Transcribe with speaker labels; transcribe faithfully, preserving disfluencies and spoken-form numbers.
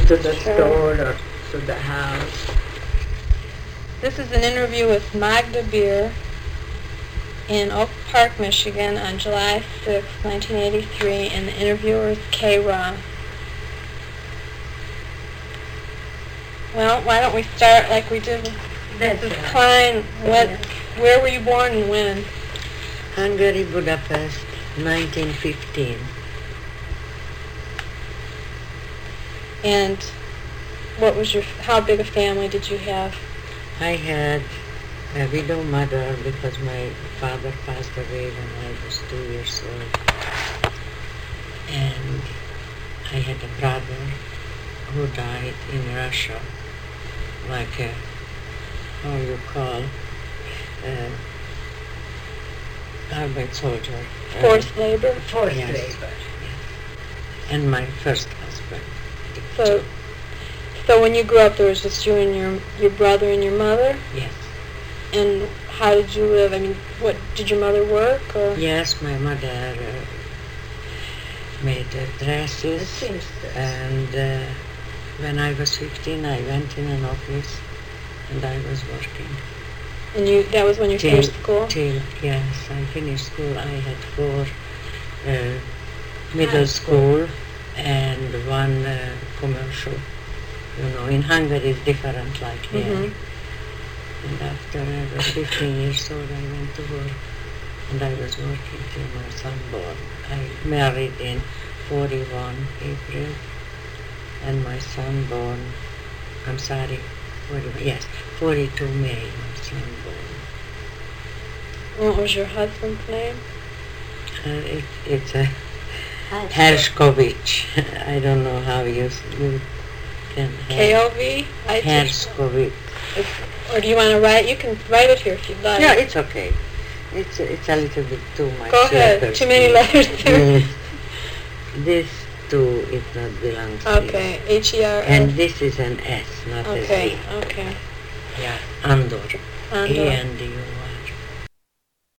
Speaker 1: to the store or to the house.
Speaker 2: This is an interview with Magda Beer in Oak Park, Michigan on July sixth, nineteen eighty-three, and the interviewer is Kay Roth. Well, why don't we start like we did with Missus Klein? When, where were you born and when?
Speaker 1: Hungary, Budapest, nineteen fifteen.
Speaker 2: And what was your, how big a family did you have?
Speaker 1: I had a widow mother because my father passed away when I was two years old. And I had a brother who died in Russia, like a, how you call, uh, Arbeit soldier.
Speaker 2: Forced
Speaker 1: uh,
Speaker 2: labor?
Speaker 1: Forced yes. labor. And my first husband.
Speaker 2: So, so when you grew up, there was just you and your your brother and your mother?
Speaker 1: Yes.
Speaker 2: And how did you live? I mean, what, did your mother work? Or?
Speaker 1: Yes, my mother uh, made uh, dresses. And uh, when I was fifteen, I went in an office and I was working.
Speaker 2: And you, that was when you
Speaker 1: till,
Speaker 2: finished school?
Speaker 1: Till, yes, I finished school. I had four uh, middle school and one uh, commercial. You know, in Hungary it's different like here. Mm-hmm. And after I was fifteen years old, I went to work. And I was working till my son born. I married in forty-one April. And my son born, I'm sorry, forty-one, yes, forty-two May, my son born.
Speaker 2: What was your husband's name?
Speaker 1: Uh, it, it's a Hershkovich. I don't know how you, you can have.
Speaker 2: K O V?
Speaker 1: Hershkovich.
Speaker 2: Or do you want to write? You can write it here if you'd like.
Speaker 1: Yeah, it's okay. It's it's a little bit too much.
Speaker 2: Go ahead.
Speaker 1: Letters.
Speaker 2: Too many letters there.
Speaker 1: This too, it not belongs to
Speaker 2: Okay. H E R.
Speaker 1: And this is an S, not
Speaker 2: okay.
Speaker 1: a Z.
Speaker 2: Okay.
Speaker 1: Yeah. Andor.
Speaker 2: Andor.
Speaker 1: A N D O R.